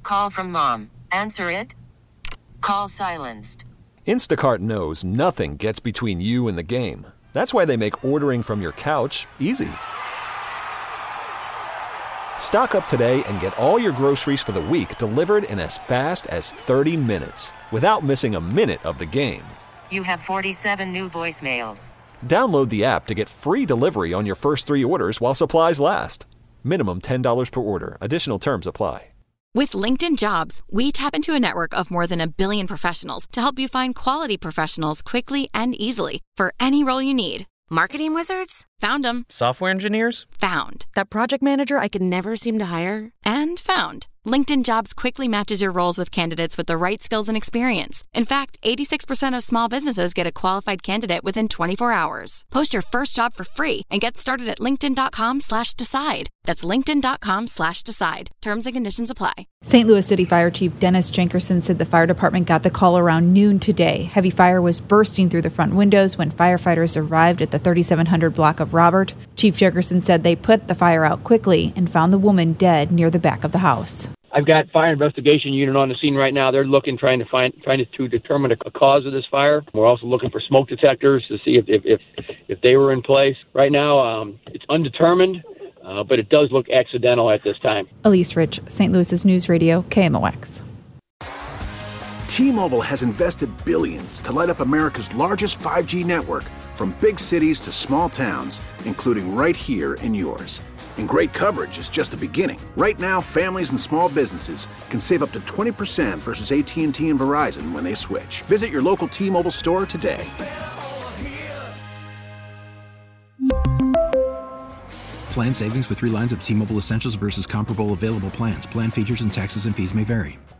call from mom. Answer it. Call silenced. Instacart knows nothing gets between you and the game. That's why they make ordering from your couch easy. Stock up today and get all your groceries for the week delivered in as fast as 30 minutes without missing a minute of the game. You have 47 new voicemails. Download the app to get free delivery on your first 3 orders while supplies last. Minimum $10 per order. Additional terms apply. With LinkedIn Jobs, we tap into a network of more than 1 billion professionals to help you find quality professionals quickly and easily for any role you need. Marketing wizards? Found them. Software engineers? Found. That project manager I could never seem to hire? And found. LinkedIn Jobs quickly matches your roles with candidates with the right skills and experience. In fact, 86% of small businesses get a qualified candidate within 24 hours. Post your first job for free and get started at linkedin.com/decide. That's linkedin.com/decide. Terms and conditions apply. St. Louis City Fire Chief Dennis Jenkerson said the fire department got the call around noon today. Heavy fire was bursting through the front windows when firefighters arrived at the 3700 block of Robert. Chief Jenkerson said they put the fire out quickly and found the woman dead near the back of the house. I've got fire investigation unit on the scene right now. They're looking, trying to determine a cause of this fire. We're also looking for smoke detectors to see if they were in place. Right now, it's undetermined, but it does look accidental at this time. Elise Rich, St. Louis's News Radio, KMOX. T-Mobile has invested billions to light up America's largest 5G network, from big cities to small towns, including right here in yours. And great coverage is just the beginning. Right now, families and small businesses can save up to 20% versus AT&T and Verizon when they switch. Visit your local T-Mobile store today. Plan savings with 3 lines of T-Mobile Essentials versus comparable available plans. Plan features and taxes and fees may vary.